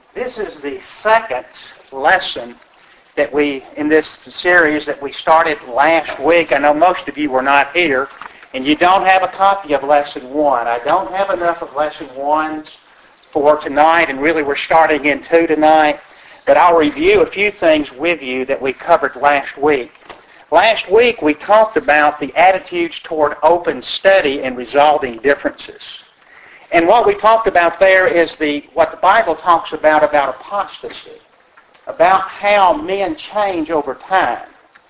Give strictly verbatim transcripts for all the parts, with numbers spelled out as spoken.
This is the second lesson that we, in this series that we started last week. I know most of you were not here, and you don't have a copy of lesson one. I don't have enough of lesson ones for tonight, and really we're starting in two tonight. But I'll review a few things with you that we covered last week. Last week we talked about the attitudes toward open study and resolving differences. And what we talked about there is the what the Bible talks about about apostasy, about how men change over time.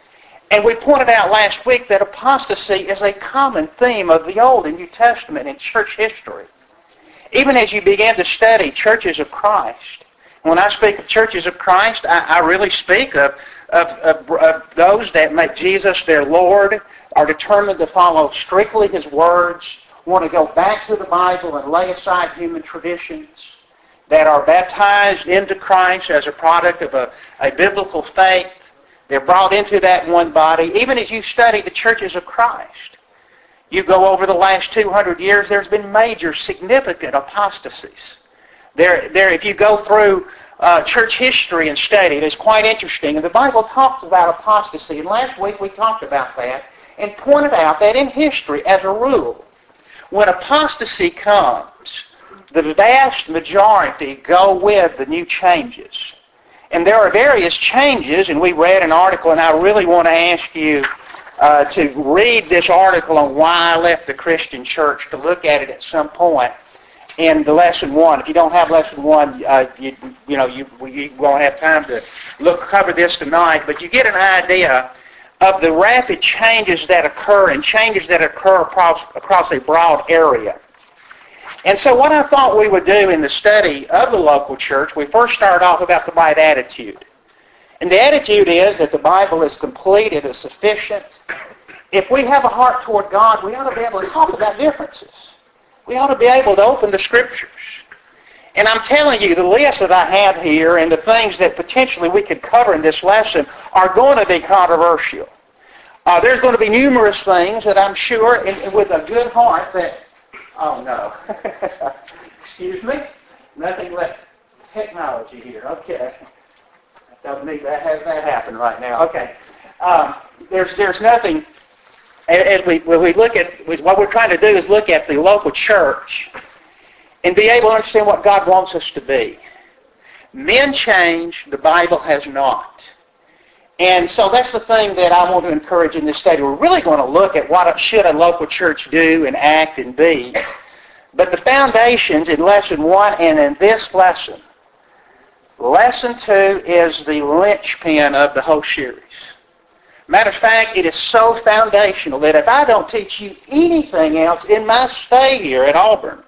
And we pointed out last week that apostasy is a common theme of the Old and New Testament in church history. Even as you begin to study churches of Christ, when I speak of churches of Christ, I, I really speak of, of, of, of those that make Jesus their Lord, are determined to follow strictly His words, want to go back to the Bible and lay aside human traditions, that are baptized into Christ as a product of a, a biblical faith. They're brought into that one body. Even as you study the churches of Christ, you go over the last two hundred years, there's been major, significant apostasies. There, there, if you go through uh, church history and study, it is quite interesting. And the Bible talks about apostasy. And last week we talked about that and pointed out that in history, as a rule, when apostasy comes, the vast majority go with the new changes. And there are various changes, and we read an article, and I really want to ask you uh, to read this article on why I left the Christian church, to look at it at some point in the lesson one. If you don't have lesson one, uh, you, you know, you, you won't have time to look cover this tonight, but you get an idea of the rapid changes that occur and changes that occur across, across a broad area. And so what I thought we would do in the study of the local church, we first started off about the right attitude. And the attitude is that the Bible is complete, it is sufficient. If we have a heart toward God, we ought to be able to talk about differences. We ought to be able to open the Scriptures. And I'm telling you, the list that I have here and the things that potentially we could cover in this lesson are going to be controversial. Uh, there's going to be numerous things that I'm sure, and, and with a good heart, that, oh no, excuse me, nothing but technology here. Okay, I don't need that have that happen right now. Okay, um, there's there's nothing. As we when we look at what we're trying to do is look at the local church and be able to understand what God wants us to be. Men change, the Bible has not. And so that's the thing that I want to encourage in this study. We're really going to look at what should a local church do and act and be. But the foundations in lesson one and in this lesson, lesson two is the linchpin of the whole series. Matter of fact, it is so foundational that if I don't teach you anything else in my stay here at Auburn,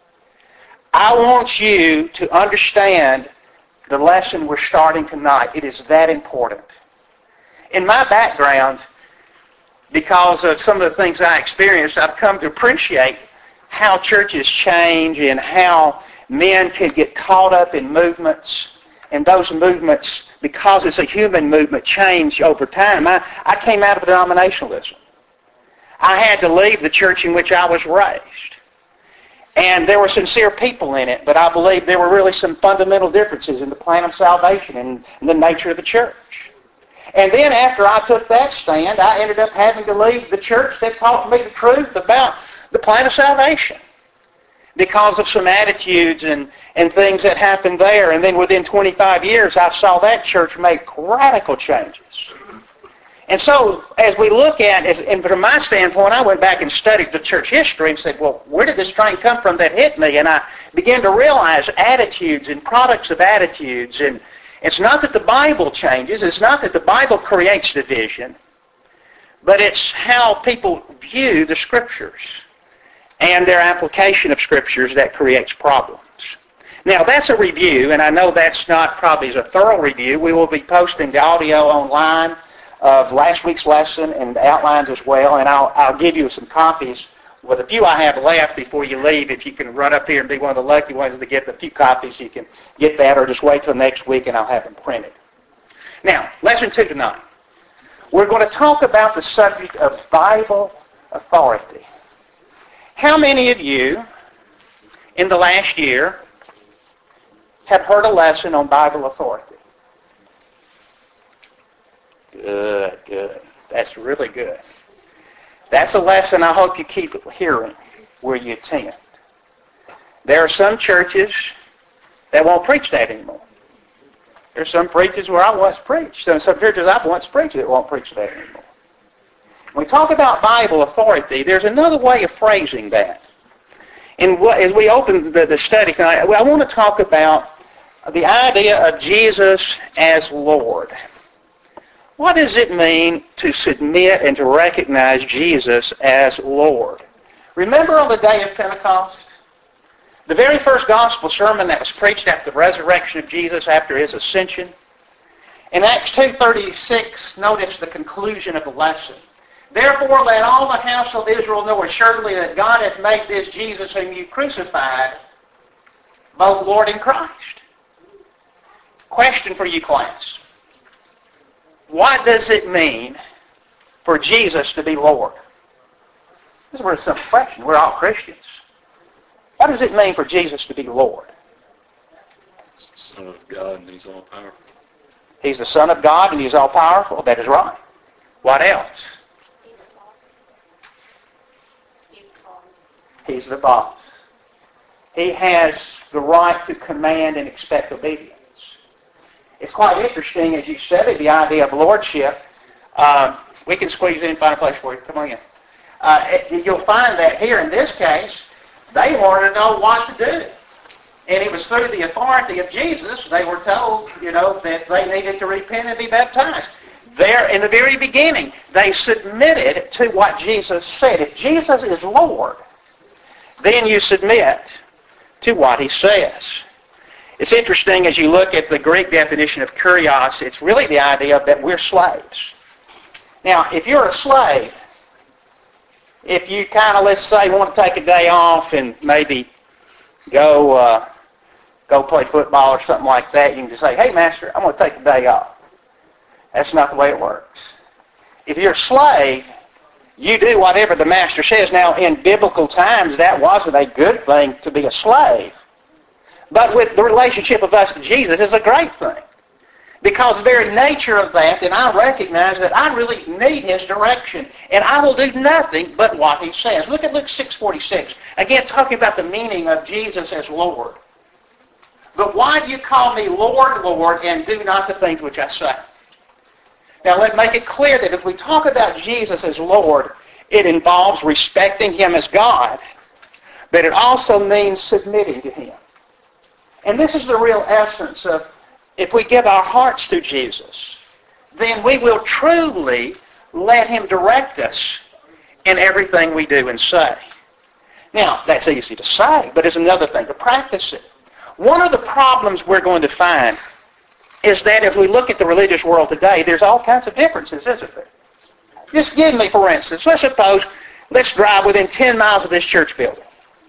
I want you to understand the lesson we're starting tonight. It is that important. In my background, because of some of the things I experienced, I've come to appreciate how churches change and how men can get caught up in movements, and those movements, because it's a human movement, change over time. I, I came out of denominationalism. I had to leave the church in which I was raised. And there were sincere people in it, but I believe there were really some fundamental differences in the plan of salvation and the nature of the church. And then after I took that stand, I ended up having to leave the church that taught me the truth about the plan of salvation because of some attitudes and, and things that happened there. And then within twenty-five years, I saw that church make radical changes. And so, as we look at, as, and from my standpoint, I went back and studied the church history and said, well, where did this train come from that hit me? And I began to realize attitudes and products of attitudes. And it's not that the Bible changes. It's not that the Bible creates division. But it's how people view the Scriptures and their application of Scriptures that creates problems. Now, that's a review, and I know that's not probably a thorough review. We will be posting the audio online of last week's lesson and outlines as well, and I'll, I'll give you some copies with a few I have left before you leave. If you can run up here and be one of the lucky ones to get the few copies, you can get that, or just wait till next week and I'll have them printed. Now, lesson two tonight. We're going to talk about the subject of Bible authority. How many of you in the last year have heard a lesson on Bible authority? Good, good. That's really good. That's a lesson I hope you keep hearing where you attend. There are some churches that won't preach that anymore. There's some preachers where I once preached, and some churches I've once preached that won't preach that anymore. When we talk about Bible authority, there's another way of phrasing that. And as we open the, the study tonight, I want to talk about the idea of Jesus as Lord. What does it mean to submit and to recognize Jesus as Lord? Remember on the day of Pentecost? The very first gospel sermon that was preached after the resurrection of Jesus, after his ascension. In Acts two thirty-six, notice the conclusion of the lesson. Therefore let all the house of Israel know assuredly that God hath made this Jesus whom you crucified both Lord and Christ. Question for you, class. What does it mean for Jesus to be Lord? This is a very simple question. We're all Christians. What does it mean for Jesus to be Lord? He's the Son of God and He's all-powerful. He's the Son of God and He's all-powerful. That is right. What else? He's the boss. He's the boss. He's the boss. He has the right to command and expect obedience. It's quite interesting, as you study the idea of lordship. Um, we can squeeze in and find a place for you. Come on in. Uh, it, you'll find that here in this case, they wanted to know what to do. And it was through the authority of Jesus, they were told, you know, that they needed to repent and be baptized. There, in the very beginning, they submitted to what Jesus said. If Jesus is Lord, then you submit to what He says. It's interesting as you look at the Greek definition of kurios, it's really the idea that we're slaves. Now, if you're a slave, if you kind of, let's say, want to take a day off and maybe go uh, go play football or something like that, you can just say, hey, master, I'm going to take a day off. That's not the way it works. If you're a slave, you do whatever the master says. Now, in biblical times, that wasn't a good thing to be a slave. But with the relationship of us to Jesus is a great thing. Because the very nature of that, then I recognize that I really need His direction. And I will do nothing but what He says. Look at Luke six forty-six. Again, talking about the meaning of Jesus as Lord. But why do you call me Lord, Lord, and do not the things which I say? Now, let's make it clear that if we talk about Jesus as Lord, it involves respecting Him as God, but it also means submitting to Him. And this is the real essence of, if we give our hearts to Jesus, then we will truly let Him direct us in everything we do and say. Now, that's easy to say, but it's another thing to practice it. One of the problems we're going to find is that if we look at the religious world today, there's all kinds of differences, isn't there? Just give me, for instance, let's suppose, let's drive within ten miles of this church building.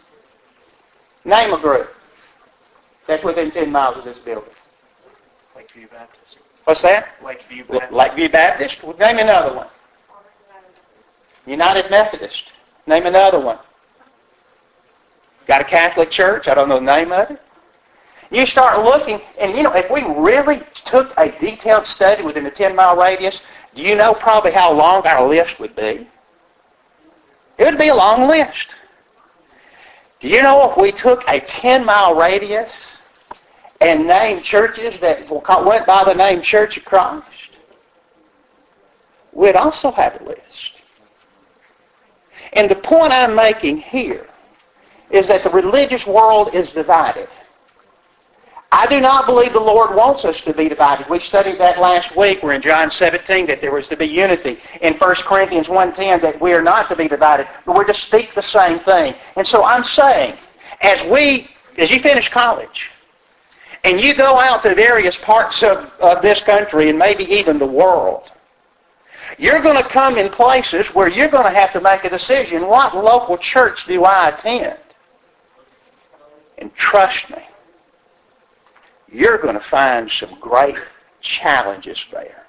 Name a group that's within ten miles of this building. Lakeview Baptist. What's that? Lakeview Baptist. Lakeview Baptist. Well, name another one. United Methodist. Name another one. Got a Catholic church? I don't know the name of it. You start looking, and you know, if we really took a detailed study within a ten-mile radius, do you know probably how long our list would be? It would be a long list. Do you know if we took a ten-mile radius and named churches that went by the name Church of Christ, we'd also have a list. And the point I'm making here is that the religious world is divided. I do not believe the Lord wants us to be divided. We studied that last week. We're in John seventeen, that there was to be unity. In First Corinthians one ten, that we are not to be divided, but we're to speak the same thing. And so I'm saying, as we, as you finish college, and you go out to various parts of, of this country and maybe even the world, you're going to come in places where you're going to have to make a decision. What local church do I attend? And trust me, you're going to find some great challenges there.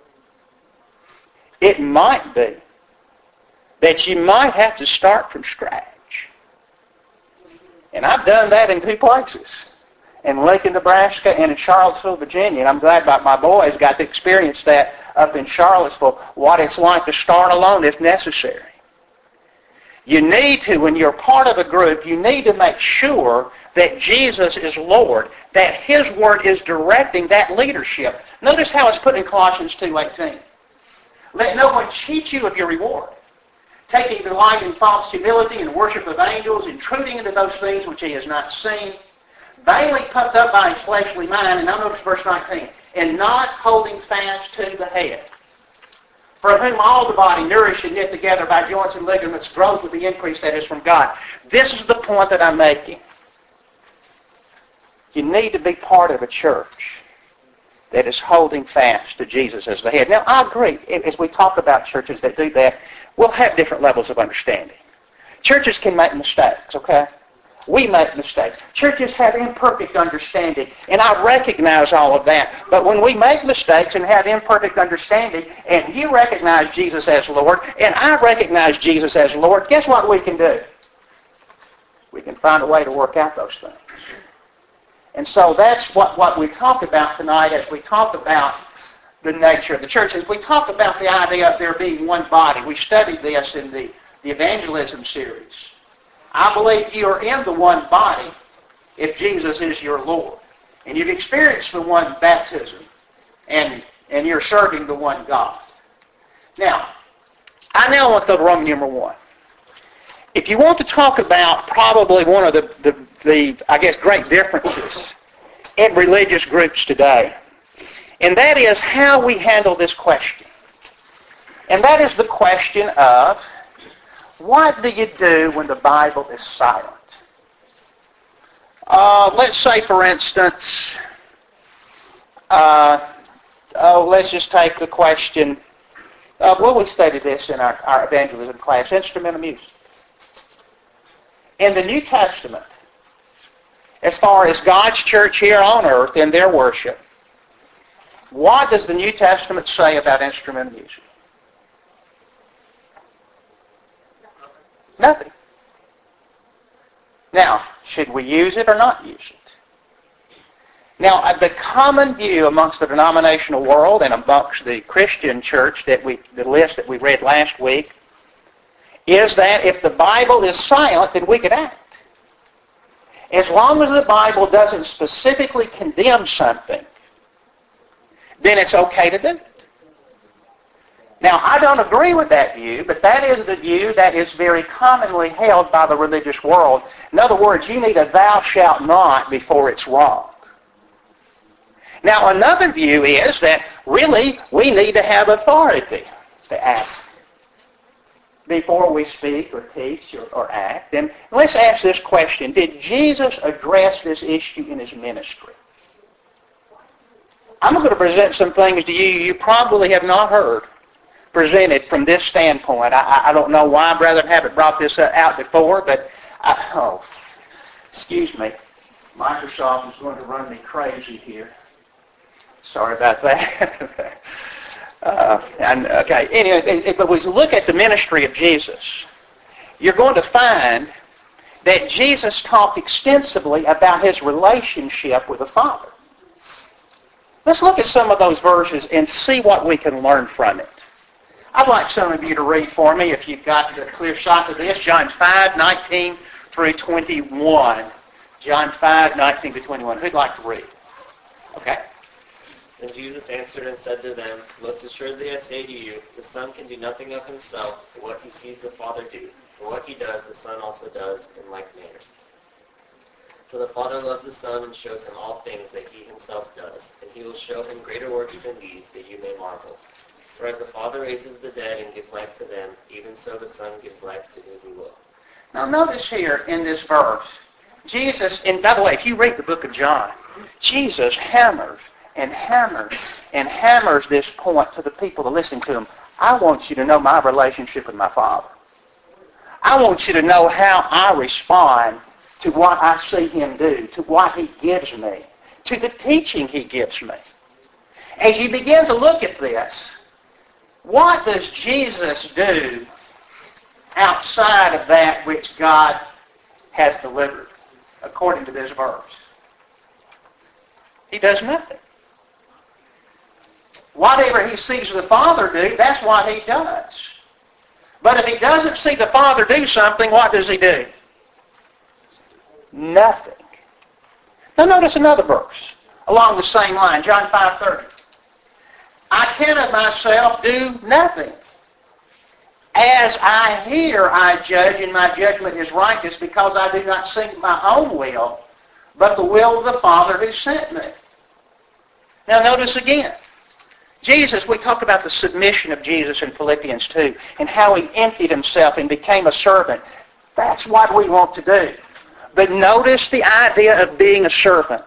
It might be that you might have to start from scratch. And I've done that in two places. in Lincoln, Nebraska, and in Charlottesville, Virginia. And I'm glad my, my boys got to experience that up in Charlottesville, what it's like to start alone if necessary. You need to, when you're part of a group, you need to make sure that Jesus is Lord, that His Word is directing that leadership. Notice how it's put in Colossians two eighteen. Let no one cheat you of your reward, taking delight in false humility and worship of angels, intruding into those things which he has not seen, vainly puffed up by his fleshly mind. And now notice verse nineteen. And not holding fast to the head, from whom all the body, nourished and knit together by joints and ligaments, grows with the increase that is from God. This is the point that I'm making. You need to be part of a church that is holding fast to Jesus as the head. Now, I agree. As we talk about churches that do that, we'll have different levels of understanding. Churches can make mistakes, okay? We make mistakes. Churches have imperfect understanding, and I recognize all of that. But when we make mistakes and have imperfect understanding, and you recognize Jesus as Lord, and I recognize Jesus as Lord, guess what we can do? We can find a way to work out those things. And so that's what, what we talk about tonight as we talk about the nature of the church. As we talk about the idea of there being one body, we studied this in the, the evangelism series. I believe you are in the one body if Jesus is your Lord. And you've experienced the one baptism, and, and you're serving the one God. Now, I now want to go to Roman numeral one. If you want to talk about probably one of the, the, the, I guess, great differences in religious groups today, and that is how we handle this question. And that is the question of, what do you do when the Bible is silent? Uh, let's say, for instance, uh, oh, let's just take the question, uh, well, we studied this in our, our evangelism class, instrumental music. In the New Testament, as far as God's church here on earth and their worship, what does the New Testament say about instrumental music? Nothing. Now, should we use it or not use it? Now, the common view amongst the denominational world and amongst the Christian church, that we, the list that we read last week, is that if the Bible is silent, then we could act. As long as the Bible doesn't specifically condemn something, then it's okay to do it. Now, I don't agree with that view, but that is the view that is very commonly held by the religious world. In other words, you need a thou shalt not before it's wrong. Now, another view is that really we need to have authority to act before we speak or teach or, or act. And let's ask this question. Did Jesus address this issue in his ministry? I'm going to present some things to you you probably have not heard presented from this standpoint. I, I don't know why Brethren haven't brought this out before, but, I, oh, excuse me. Microsoft is going to run me crazy here. Sorry about that. uh, and, okay, anyway, if we look at the ministry of Jesus, you're going to find that Jesus talked extensively about his relationship with the Father. Let's look at some of those verses and see what we can learn from it. I'd like some of you to read for me, if you've got a clear shot of this, John five, nineteen through twenty-one. John five, nineteen to twenty-one. Who'd like to read? Okay. Then Jesus answered and said to them, Most assuredly I say to you, the Son can do nothing of himself, but what he sees the Father do. For what he does, the Son also does in like manner. For the Father loves the Son and shows him all things that he himself does, and he will show him greater works than these, that you may marvel. For as the Father raises the dead and gives life to them, even so the Son gives life to whom he will. Now notice here in this verse, Jesus, and by the way, if you read the book of John, Jesus hammers and hammers and hammers this point to the people to listen to him. I want you to know my relationship with my Father. I want you to know how I respond to what I see him do, to what he gives me, to the teaching he gives me. As you begin to look at this, what does Jesus do outside of that which God has delivered, according to this verse? He does nothing. Whatever he sees the Father do, that's what he does. But if he doesn't see the Father do something, what does he do? Nothing. Now notice another verse along the same line, John five thirty. I can of myself do nothing. As I hear, I judge, and my judgment is righteous, because I do not seek my own will, but the will of the Father who sent me. Now notice again. Jesus, we talked about the submission of Jesus in Philippians two, and how he emptied himself and became a servant. That's what we want to do. But notice the idea of being a servant.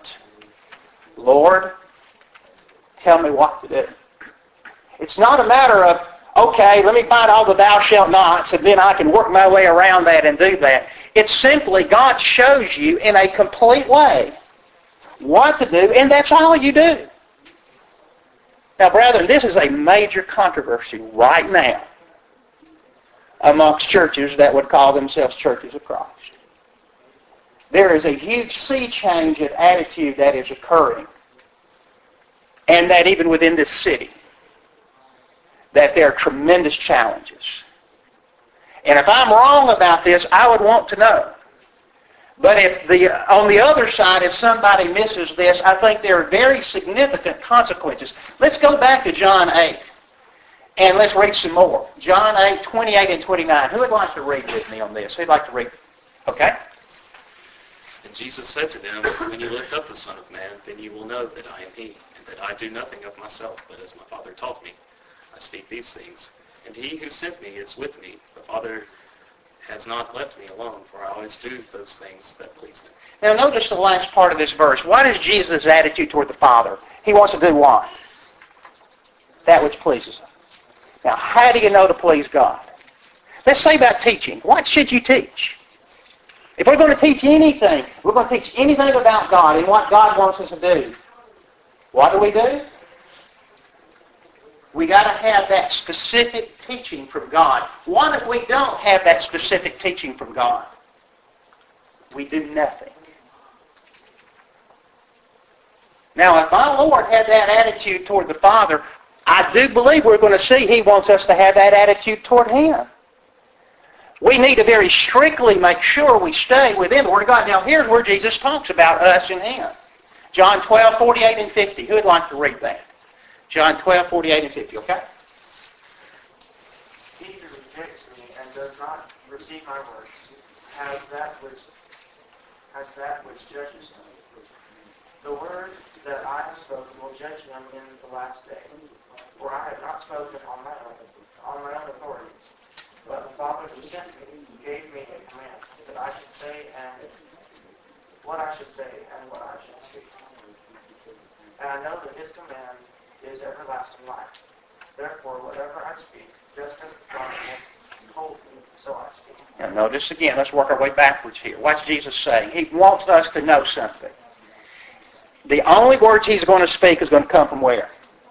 Lord, tell me what to do. It's not a matter of, okay, let me find all the thou shalt nots, and then I can work my way around that and do that. It's simply God shows you in a complete way what to do, and that's all you do. Now, brethren, this is a major controversy right now amongst churches that would call themselves churches of Christ. There is a huge sea change of attitude that is occurring, and that even within this city, that there are tremendous challenges. And if I'm wrong about this, I would want to know. But if the on the other side, if somebody misses this, I think there are very significant consequences. Let's go back to John eight, and let's read some more. John eight, twenty-eight and twenty-nine. Who would like to read with me on this? Who'd like to read? Okay. And Jesus said to them, when you lift up the Son of Man, then you will know that I am he, and that I do nothing of myself, but as my Father taught me, I speak these things. And he who sent me is with me. The Father has not left me alone, for I always do those things that please him. Now notice the last part of this verse. What is Jesus' attitude toward the Father? He wants to do what? That which pleases him. Now, how do you know to please God? Let's say about teaching. What should you teach? If we're going to teach anything, we're going to teach anything about God and what God wants us to do, what do we do? We got to have that specific teaching from God. What if we don't have that specific teaching from God? We do nothing. Now, if our Lord had that attitude toward the Father, I do believe we're going to see He wants us to have that attitude toward Him. We need to very strictly make sure we stay within the Word of God. Now, here's where Jesus talks about us and Him. John twelve, forty-eight and fifty. Who would like to read that? John twelve, forty-eight and fifty, okay? He who rejects me and does not receive my word has that which has that which judges him. The word that I have spoken will judge him in the last day. For I have not spoken on my own, on my own authority, but the Father who sent me gave me a command that I should say and what I should say and what I should speak. And I know that His command is everlasting life. Therefore, whatever I speak, just as the Father has told me, so I speak. Now notice again, let's work our way backwards here. What's Jesus saying? He wants us to know something. The only words He's going to speak is going to come from where?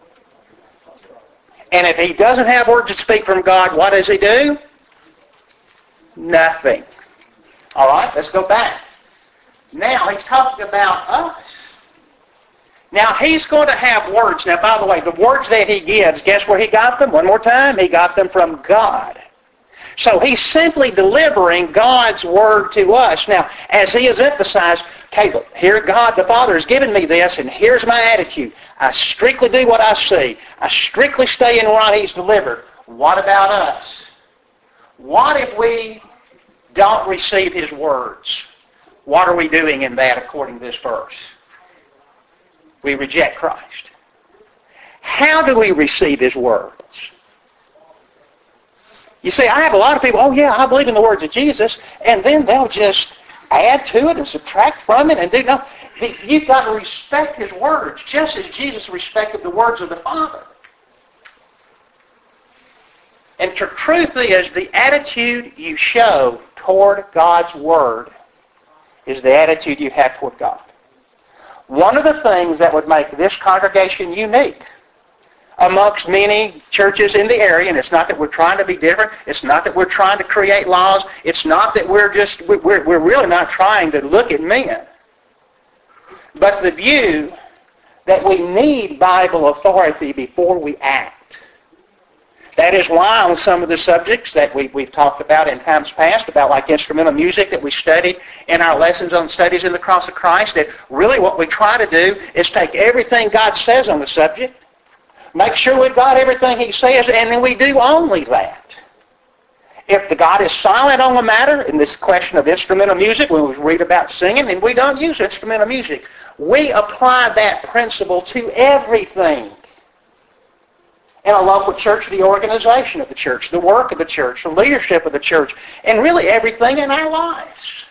And if He doesn't have words to speak from God, what does He do? Nothing. All right, let's go back. Now, He's talking about us. Now, He's going to have words. Now, by the way, the words that He gives, guess where He got them? One more time. He got them from God. So He's simply delivering God's word to us. Now, as He has emphasized, okay, look, here God the Father has given me this, and here's my attitude. I strictly do what I see. I strictly stay in what He's delivered. What about us? What if we don't receive His words? What are we doing in that according to this verse? We reject Christ. How do we receive His words? You see, I have a lot of people, oh yeah, I believe in the words of Jesus, and then they'll just add to it and subtract from it and do no. You've got to respect His words, just as Jesus respected the words of the Father. And the truth is, the attitude you show toward God's Word is the attitude you have toward God. One of the things that would make this congregation unique amongst many churches in the area, and it's not that we're trying to be different, it's not that we're trying to create laws, it's not that we're just, we're, we're really not trying to look at men. But the view that we need Bible authority before we act. That is why on some of the subjects that we, we've talked about in times past, about like instrumental music that we study in our lessons on studies in the cross of Christ, that really what we try to do is take everything God says on the subject, make sure we've got everything He says, and then we do only that. If the God is silent on the matter, in this question of instrumental music, when we read about singing, and we don't use instrumental music, we apply that principle to everything. In a local church, the organization of the church, the work of the church, the leadership of the church, and really everything in our lives.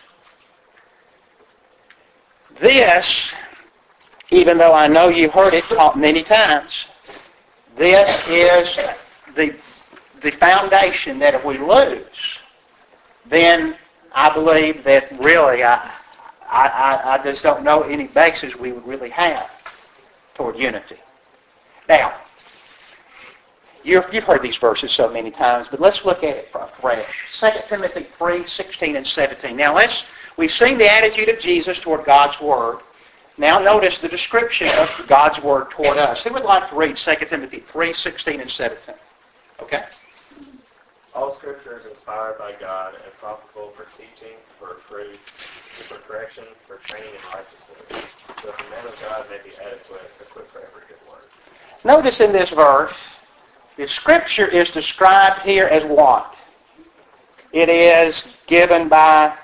This, even though I know you've heard it taught many times, this is the, the foundation that if we lose, then I believe that really I, I, I just don't know any basis we would really have toward unity. Now, You've, you've heard these verses so many times, but let's look at it afresh. Second Timothy three, sixteen and seventeen. Now, let's, we've seen the attitude of Jesus toward God's Word. Now, notice the description of God's Word toward us. Who would like to read Second Timothy three, sixteen and seventeen? Okay. All Scripture is inspired by God and profitable for teaching, for reproof, for correction, for training in righteousness, so that the man of God may be adequate, equipped for every good work. Notice in this verse, the Scripture is described here as what? It is given by,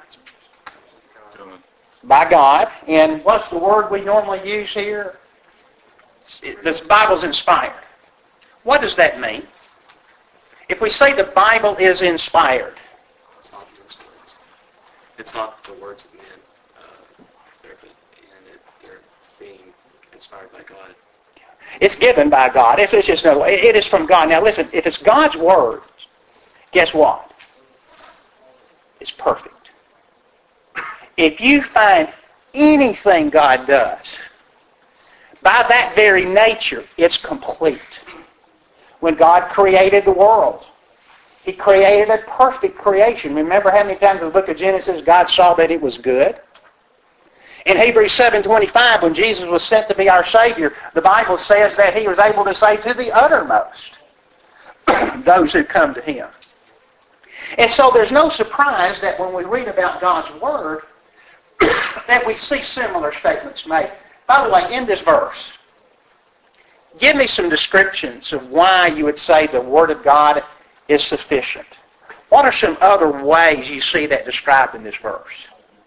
by God. And what's the word we normally use here? It, the Bible's inspired. What does that mean? If we say the Bible is inspired. It's not His words. It's not the words of men. Uh, they're, and it, they're being inspired by God. It's given by God. It's, it's just no, it is from God. Now listen, if it's God's Word, guess what? It's perfect. If you find anything God does, by that very nature, it's complete. When God created the world, He created a perfect creation. Remember how many times in the book of Genesis God saw that it was good? In Hebrews seven twenty-five, when Jesus was sent to be our Savior, the Bible says that He was able to say to the uttermost those who come to Him. And so there's no surprise that when we read about God's Word, that we see similar statements made. By the way, in this verse, give me some descriptions of why you would say the Word of God is sufficient. What are some other ways you see that described in this verse?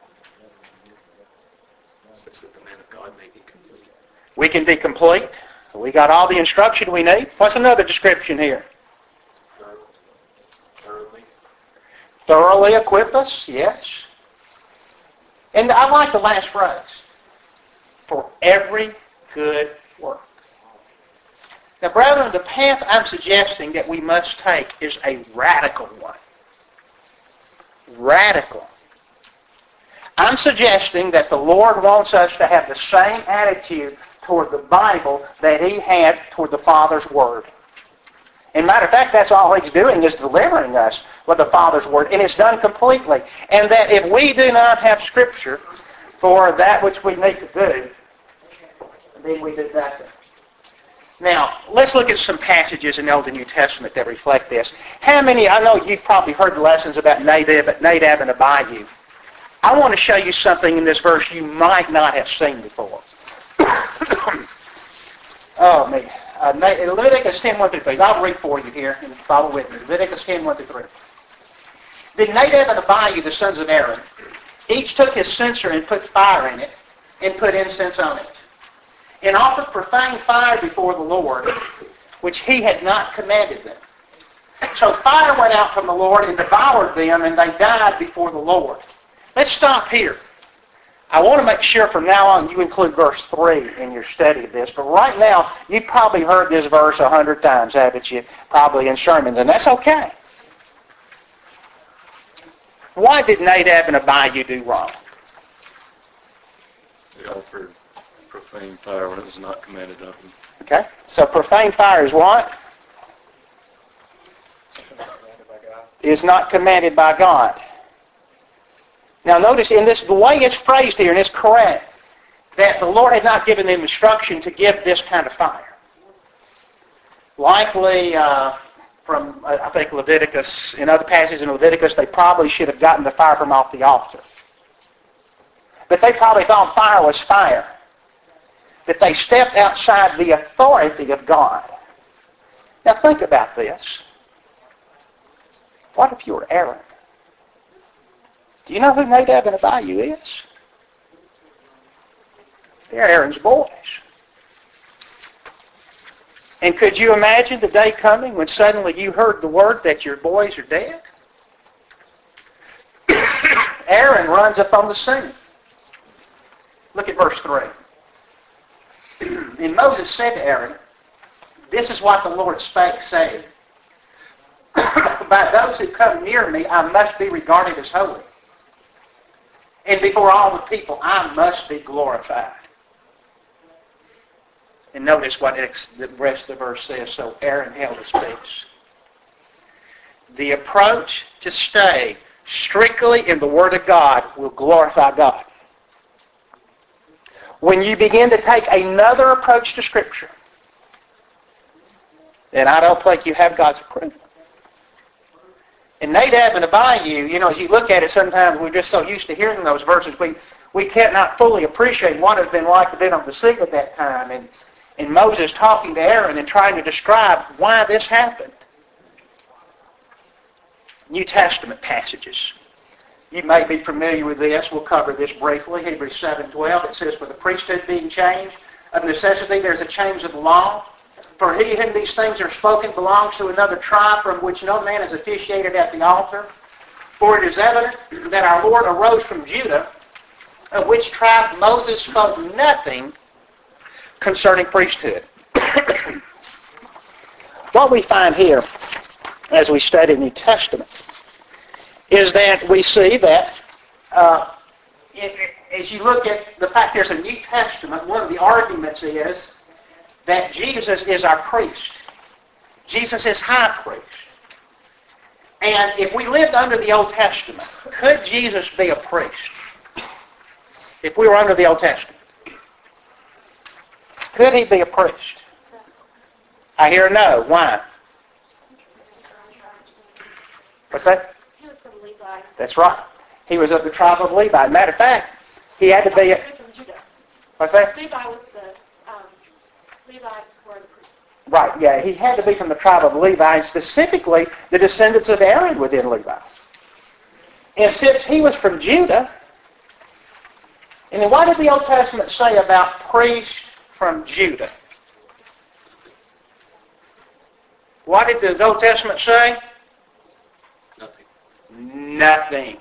Says that the man of God may be complete. We can be complete. We got all the instruction we need. What's another description here? Thoroughly. Thoroughly equip us, yes. And I like the last phrase. For every good work. Now, brethren, the path I'm suggesting that we must take is a radical one. Radical. I'm suggesting that the Lord wants us to have the same attitude toward the Bible that He had toward the Father's Word. And matter of fact, that's all He's doing is delivering us with the Father's Word. And it's done completely. And that if we do not have Scripture for that which we need to do, then we do nothing. Now, let's look at some passages in the Old and New Testament that reflect this. How many, I know you've probably heard the lessons about Nadab, Nadab and Abihu. I want to show you something in this verse you might not have seen before. Oh, man. Uh, Leviticus ten, one through three. I'll read for you here and follow with me. Leviticus ten, one through three. Then Nadab and Abihu, the sons of Aaron, each took his censer and put fire in it and put incense on it, and offered profane fire before the Lord, which He had not commanded them. So fire went out from the Lord and devoured them, and they died before the Lord. Let's stop here. I want to make sure from now on you include verse three in your study of this. But right now, you've probably heard this verse a hundred times, haven't you? Probably in sermons, and that's okay. Why did Nadab and Abihu do wrong? They offered profane fire when it was not commanded of them. Okay? So profane fire is what? Is not commanded by God. Now notice in this, the way it's phrased here, and it's correct, that the Lord had not given them instruction to give this kind of fire. Likely, uh, from, uh, I think, Leviticus, in other passages in Leviticus, they probably should have gotten the fire from off the altar. But they probably thought fire was fire. That they stepped outside the authority of God. Now think about this. What if you were Aaron? Do you know who Nadab and Abihu is? They're Aaron's boys. And could you imagine the day coming when suddenly you heard the word that your boys are dead? Aaron runs up on the scene. Look at verse three. And Moses said to Aaron, "This is what the Lord spake, saying, by those who come near me, I must be regarded as holy. And before all the people, I must be glorified." And notice what the rest of the verse says. So Aaron held his peace. The approach to stay strictly in the Word of God will glorify God. When you begin to take another approach to Scripture, then I don't think you have God's approval. And Nadab and Abihu, you know, as you look at it, sometimes we're just so used to hearing those verses, we, we cannot fully appreciate what it has been like to be on the scene at that time. And, and Moses talking to Aaron and trying to describe why this happened. New Testament passages. You may be familiar with this. We'll cover this briefly. Hebrews seven twelve. It says, "For the priesthood being changed, of necessity there's a change of the law. For he whom these things are spoken belongs to another tribe from which no man is officiated at the altar. For it is evident that our Lord arose from Judah, of which tribe Moses spoke nothing concerning priesthood." What we find here as we study the New Testament is that we see that uh, it, as you look at the fact there's a New Testament, one of the arguments is that Jesus is our priest. Jesus is high priest. And if we lived under the Old Testament, could Jesus be a priest? If we were under the Old Testament. Could he be a priest? I hear no. Why? What's that? He was from Levi. That's right. He was of the tribe of Levi. Matter of fact, he had to be... A, He was from Judah. what's that? Levi was the, um, Levites were the priests. Right, yeah. He had to be from the tribe of Levi, and specifically the descendants of Aaron within Levi. And since he was from Judah, and then what did the Old Testament say about priests from Judah? What did the Old Testament say? Nothing. Nothing.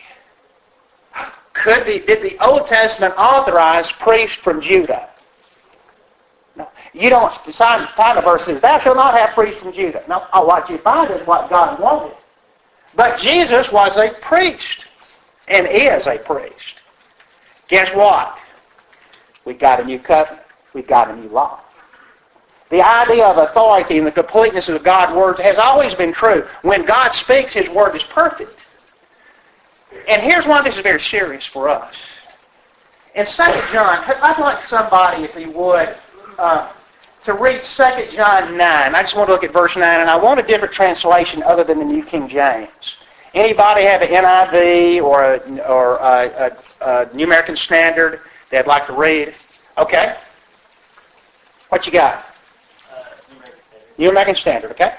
Could the, did the Old Testament authorize priests from Judah? No. You don't find a verse that says, "Thou shalt not have priests from Judah." No, oh, what you find is what God wanted. But Jesus was a priest and is a priest. Guess what? We got a new covenant. We got a new law. The idea of authority and the completeness of God's word has always been true. When God speaks, his word is perfect. And here's why this is very serious for us. In Second John, I'd like somebody, if he would, uh, to read Second John nine. I just want to look at verse nine, and I want a different translation other than the New King James. Anybody have an N I V or a, or a, a, a New American Standard they'd like to read? Okay. What you got? Uh, New American Standard. New American Standard, okay?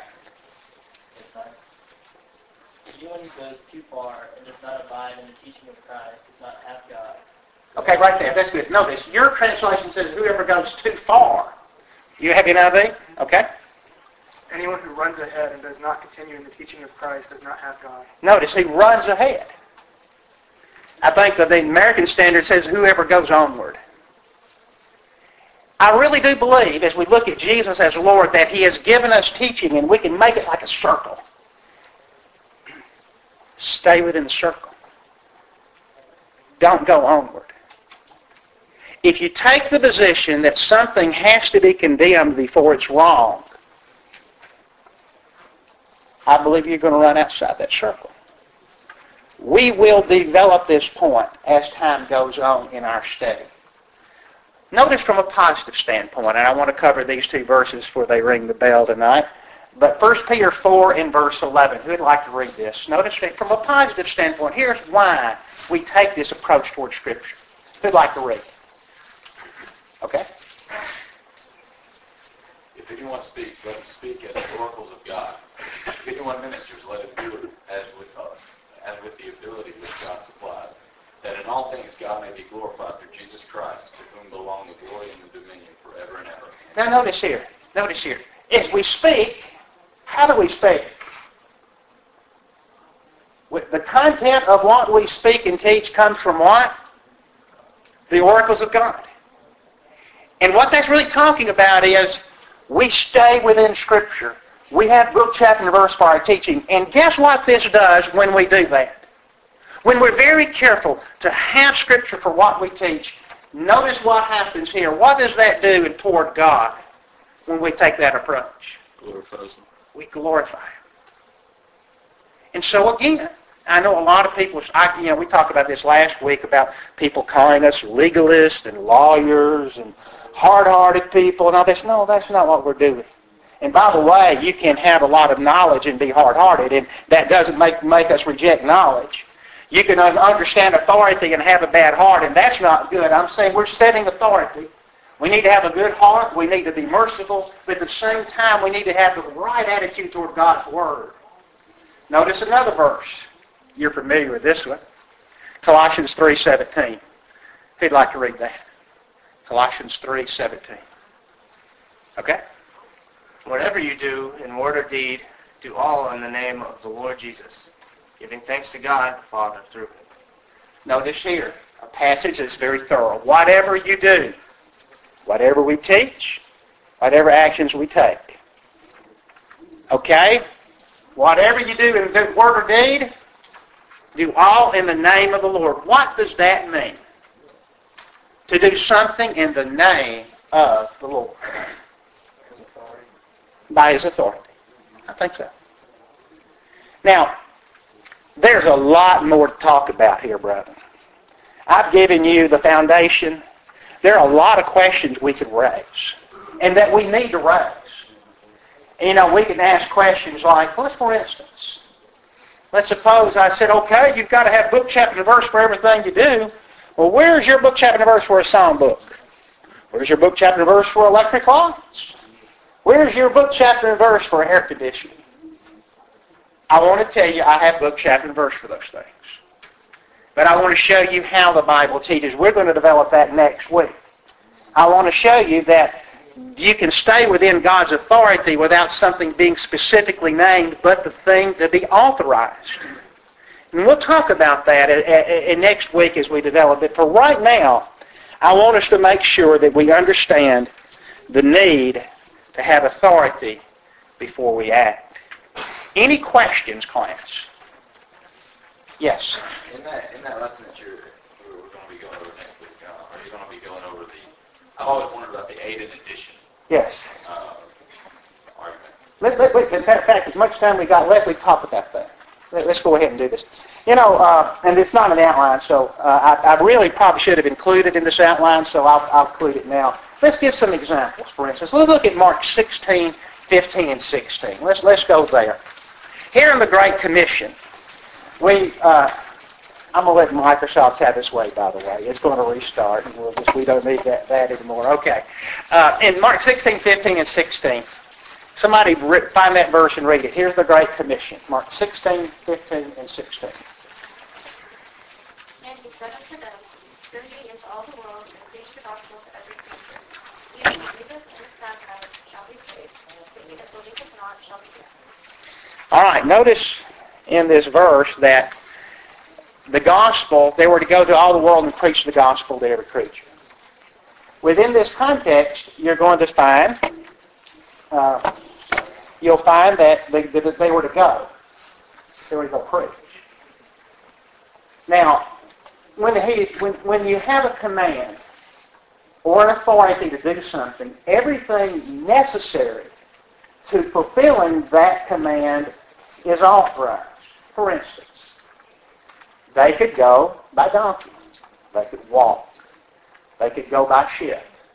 Anyone who goes too far and does not abide in the teaching of Christ does not have God. Okay, right there. That's good. Notice, your translation says whoever goes too far. You have your N I V? Okay. Anyone who runs ahead and does not continue in the teaching of Christ does not have God. Notice, he runs ahead. I think that the American Standard says whoever goes onward. I really do believe, as we look at Jesus as Lord, that he has given us teaching, and we can make it like a circle. Stay within the circle. Don't go onward. If you take the position that something has to be condemned before it's wrong, I believe you're going to run outside that circle. We will develop this point as time goes on in our study. Notice from a positive standpoint, and I want to cover these two verses before they ring the bell tonight. But First Peter four and verse eleven, who would like to read this? Notice that from a positive standpoint, here's why we take this approach toward Scripture. Who'd like to read? Okay. If anyone speaks, let him speak as the oracles of God. If anyone ministers, let him do it as with us, as with the ability which God supplies, that in all things God may be glorified through Jesus Christ, to whom belong the glory and the dominion forever and ever. Now notice here, notice here. As we speak, how do we speak? With the content of what we speak and teach comes from what? The oracles of God. And what that's really talking about is we stay within Scripture. We have book, chapter, and verse for our teaching. And guess what this does when we do that? When we're very careful to have Scripture for what we teach, notice what happens here. What does that do toward God when we take that approach? Glorifies him. We glorify Him. And so again, I know a lot of people, I, you know, we talked about this last week about people calling us legalists and lawyers and hard-hearted people and all this. No, that's not what we're doing. And by the way, you can have a lot of knowledge and be hard-hearted, and that doesn't make, make us reject knowledge. You can understand authority and have a bad heart, and that's not good. I'm saying we're setting authority. We need to have a good heart. We need to be merciful. But at the same time, we need to have the right attitude toward God's Word. Notice another verse. You're familiar with this one. Colossians three seventeen. If you'd like to read that. Colossians three seventeen. Okay? Whatever you do, in word or deed, do all in the name of the Lord Jesus, giving thanks to God the Father through him. Notice here, a passage that's very thorough. Whatever you do, whatever we teach, whatever actions we take. Okay? Whatever you do in word or deed, do all in the name of the Lord. What does that mean? To do something in the name of the Lord. By His authority. I think so. Now, there's a lot more to talk about here, brother. I've given you the foundation. There are a lot of questions we could raise and that we need to raise. You know, we can ask questions like, let's for instance, let's suppose I said, okay, you've got to have book, chapter, and verse for everything you do. Well, where's your book, chapter, and verse for a song book? Where's your book, chapter, and verse for electric lights? Where's your book, chapter, and verse for air conditioning? I want to tell you I have book, chapter, and verse for those things. But I want to show you how the Bible teaches. We're going to develop that next week. I want to show you that you can stay within God's authority without something being specifically named, but the thing to be authorized. And we'll talk about that in next week as we develop it. For right now, I want us to make sure that we understand the need to have authority before we act. Any questions, class? Yes. In that in that lesson that you're we're going to be going over next week, uh, are you going to be going over the? I've always wondered about the aid and addition Yes. uh, argument. Let, let, let, in fact, as much time we got left, we talk about that. Let, let's go ahead and do this. You know, uh, and it's not an outline, so uh, I, I really probably should have included in this outline, so I'll, I'll include it now. Let's give some examples, for instance. Let's look at Mark sixteen, fifteen, and sixteen. Let's, let's go there. Here in the Great Commission, we, uh, I'm going to let Microsoft have its way, by the way. It's going to restart, and we'll just, we don't need that, that anymore. Okay. Uh, in Mark sixteen, fifteen, and sixteen, somebody re- find that verse and read it. Here's the Great Commission. Mark sixteen, fifteen, and sixteen. And he said unto them, Go ye into all the world and preach the gospel to every creature. He that believeth and is baptized shall be saved, but he that believeth not shall be damned. All right, notice in this verse that the gospel, they were to go to all the world and preach the gospel to every creature. Within this context, you're going to find, uh, you'll find that they, that they were to go. They were to go preach. Now, when, he, when, when you have a command or an authority to do something, everything necessary to fulfilling that command is authorized. For instance, they could go by donkey. They could walk. They could go by ship.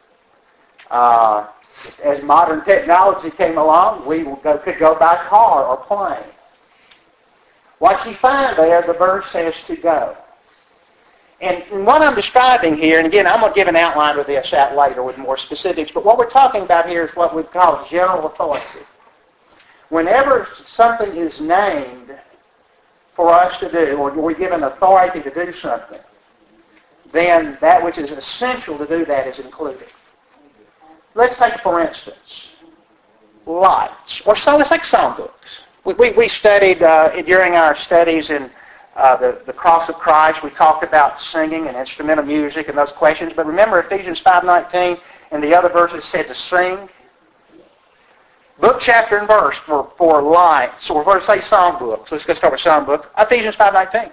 Uh, as modern technology came along, we go, could go by car or plane. What you find there, the verse says to go. And, and what I'm describing here, and again, I'm going to give an outline of this out later with more specifics, but what we're talking about here is what we call general authority. Whenever something is named for us to do, or we're given authority to do something, then that which is essential to do that is included. Let's take, for instance, lights, or so let's take songbooks. We, we, we studied, uh, during our studies in uh, the, the Cross of Christ, we talked about singing and instrumental music and those questions, but remember Ephesians five nineteen and the other verses said to sing. Book, chapter, and verse for, for lights. So we're going to say songbooks. Let's go start with songbooks. Ephesians five nineteen.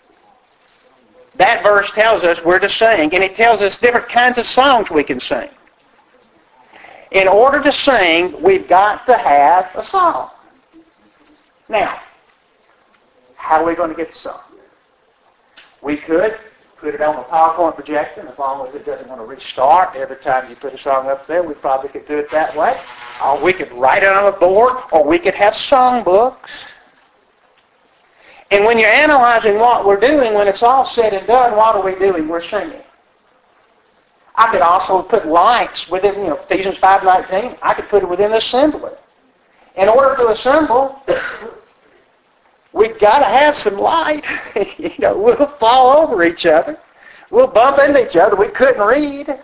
That verse tells us we're to sing, and it tells us different kinds of songs we can sing. In order to sing, we've got to have a song. Now, how are we going to get the song? We could put it on a PowerPoint projector, and as long as it doesn't want to restart every time you put a song up there, we probably could do it that way. Or we could write it on a board, or we could have songbooks. And when you're analyzing what we're doing, when it's all said and done, what are we doing? We're singing. I could also put lights within, you know, Ephesians five nineteen. I could put it within the assembly. In order to assemble, we've got to have some light. You know, we'll fall over each other. We'll bump into each other. We couldn't read.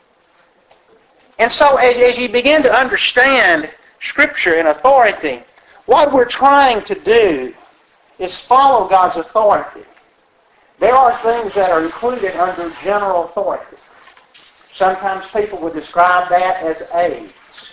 And so as, as you begin to understand Scripture and authority, what we're trying to do is follow God's authority. There are things that are included under general authority. Sometimes people would describe that as aids.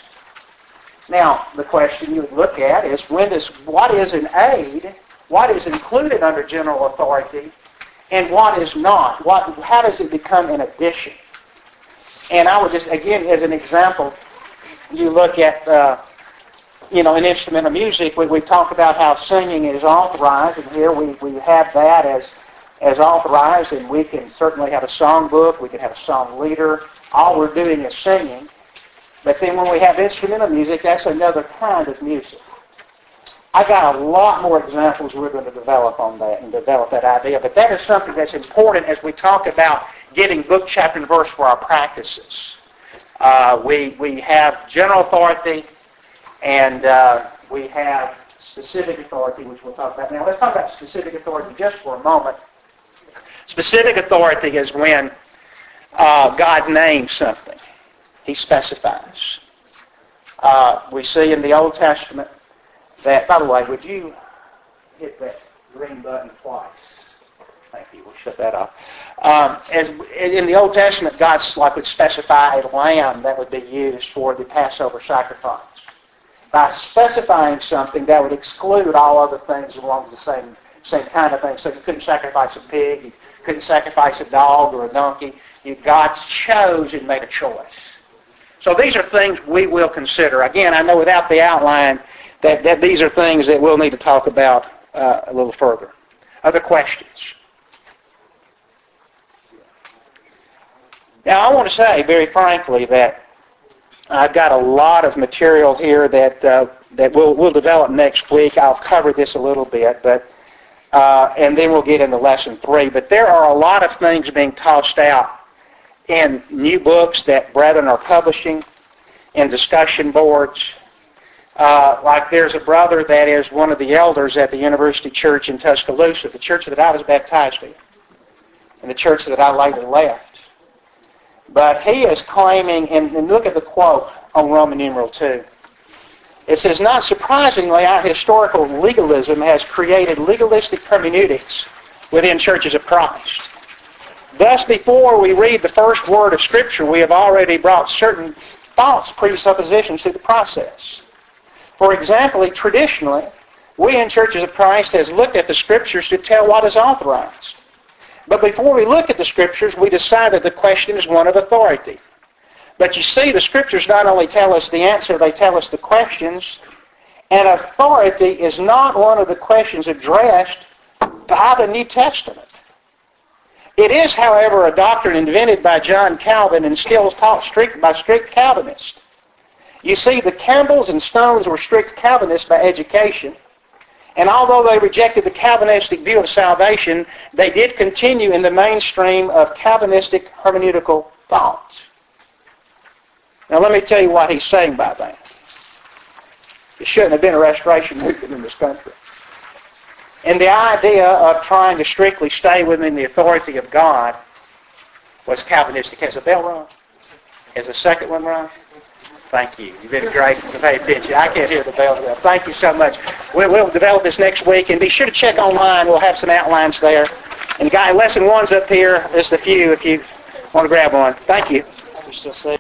Now, the question you would look at is, when does, what is an aid? What is included under general authority? And what is not? What, how does it become an addition? And I would just, again, as an example, you look at, uh, you know, in instrumental music, we, we talk about how singing is authorized, and here we, we have that as, as authorized, and we can certainly have a songbook, we can have a song leader. All we're doing is singing. But then when we have instrumental music, that's another kind of music. I got a lot more examples we're going to develop on that and develop that idea, but that is something that's important as we talk about getting book, chapter, and verse for our practices. Uh, we, we have general authority, and uh, we have specific authority, which we'll talk about now. Let's talk about specific authority just for a moment. Specific authority is when uh, God names something. He specifies. Uh, we see in the Old Testament that, by the way, would you hit that green button twice? Thank you. We'll shut that off. Um, as in the Old Testament, God like would specify a lamb that would be used for the Passover sacrifice. By specifying something, that would exclude all other things along the same same kind of thing. So you couldn't sacrifice a pig, you couldn't sacrifice a dog or a donkey. You, God chose and made a choice. So these are things we will consider. Again, I know without the outline that, that these are things that we'll need to talk about uh, a little further. Other questions? Now, I want to say very frankly that I've got a lot of material here that uh, that we'll we'll develop next week. I'll cover this a little bit, but uh, and then we'll get into lesson three. But there are a lot of things being tossed out in new books that brethren are publishing, in discussion boards. Uh, like there's a brother that is one of the elders at the University Church in Tuscaloosa, the church that I was baptized in, and the church that I later left. But he is claiming, and, and look at the quote on Roman numeral two. It says, not surprisingly, our historical legalism has created legalistic hermeneutics within churches of Christ. Thus, before we read the first word of Scripture, we have already brought certain false presuppositions to the process. For example, traditionally, we in churches of Christ has looked at the Scriptures to tell what is authorized. But before we look at the Scriptures, we decide that the question is one of authority. But you see, the Scriptures not only tell us the answer, they tell us the questions. And authority is not one of the questions addressed by the New Testament. It is, however, a doctrine invented by John Calvin and still taught strict by strict Calvinists. You see, the Campbells and Stones were strict Calvinists by education, and although they rejected the Calvinistic view of salvation, they did continue in the mainstream of Calvinistic hermeneutical thoughts. Now let me tell you what he's saying by that. It shouldn't have been a restoration movement in this country. And the idea of trying to strictly stay within the authority of God was Calvinistic. Has a bell rung? Has a second one rung? Thank you. You've been great to pay attention. I can't hear the bell. Thank you so much. We'll, we'll develop this next week, and be sure to check online. We'll have some outlines there. And guy, lesson one's up here. There's the few if you want to grab one. Thank you.